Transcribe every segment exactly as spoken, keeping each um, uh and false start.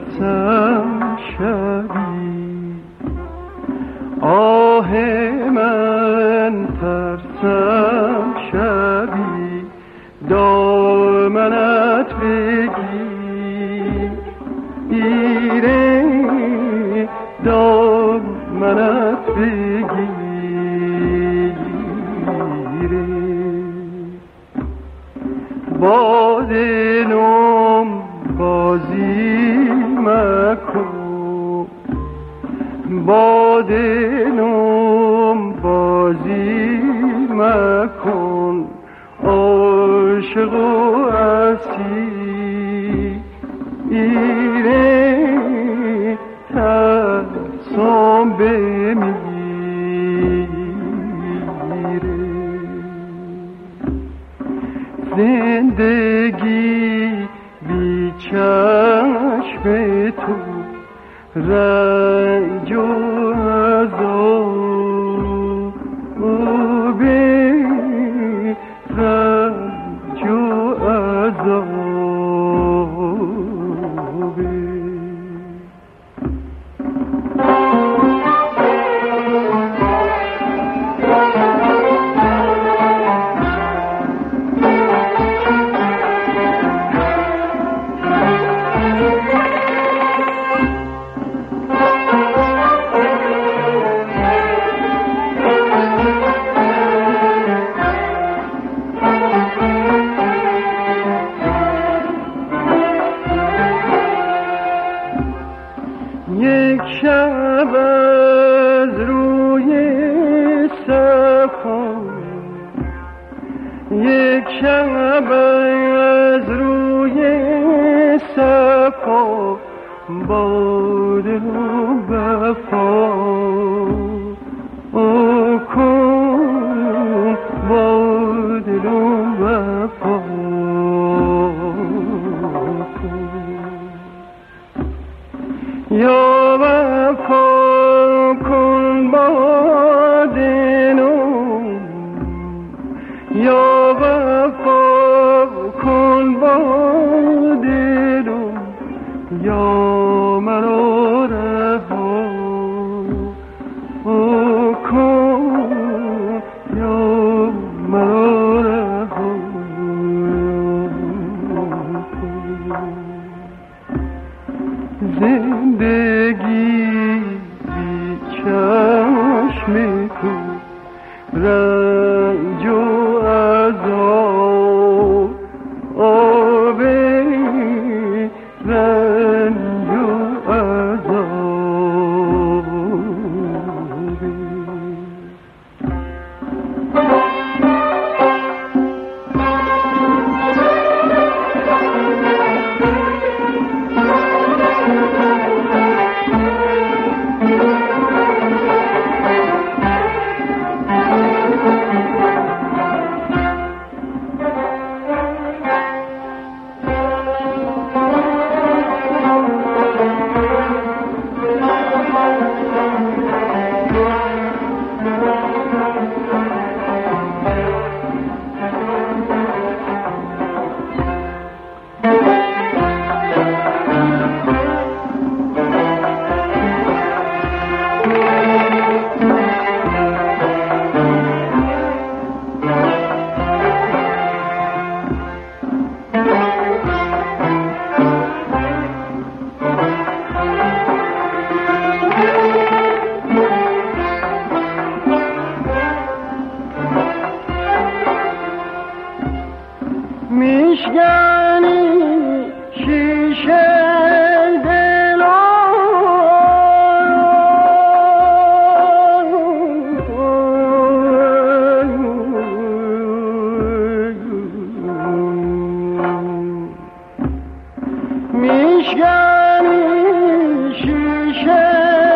ترسم شبی، آه من ترسم شبی دامنت بگیره، دامنت بگیره. با دلم بازی مکن، با دلم بازی مکن، عاشق و اسیره ترسم بمیره. زندگی بی چشم تو رنج و عذاب، رنج و عذاب. یک شب از روی صفا، یک شب از روی صفا، با دل و وفا کن، با دل و وفا یا وفا کن با دلم، یا وفا کن با دلم، یا مرا رها کن، یا مرا رها کن. زندگی بی چشم تو رنج و عذاب، آب رنج و عذاب. میشکنی شیشه میشکنی شیشه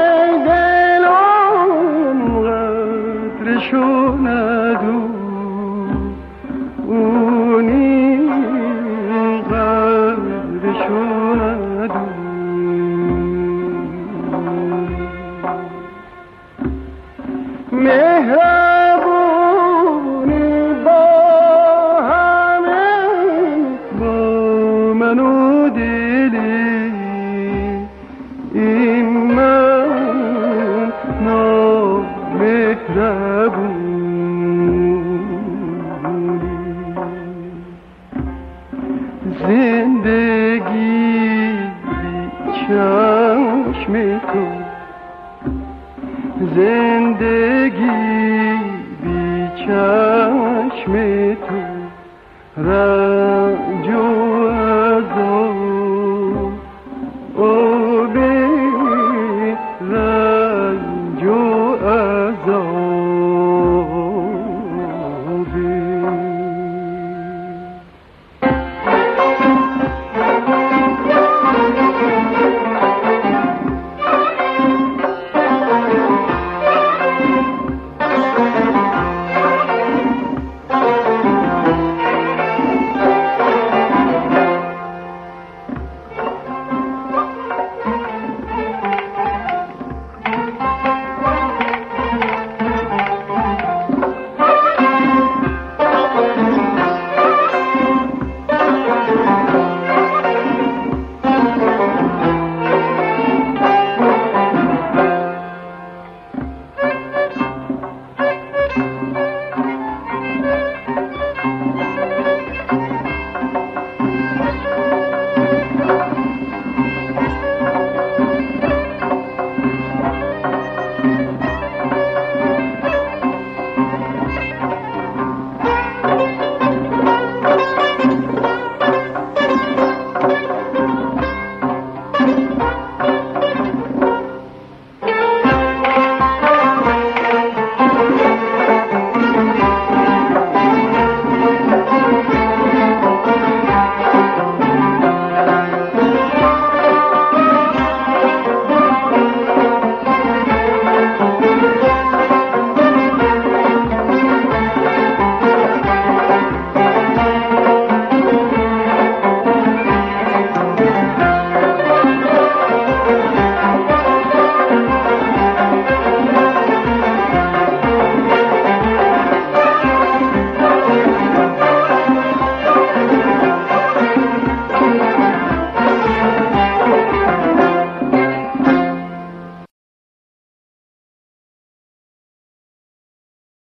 دلم، قدرشو ندو اونی قدرشو ندو. مهربونی با همه، با من و دلی چشم تو، زندگی بی چشم تو.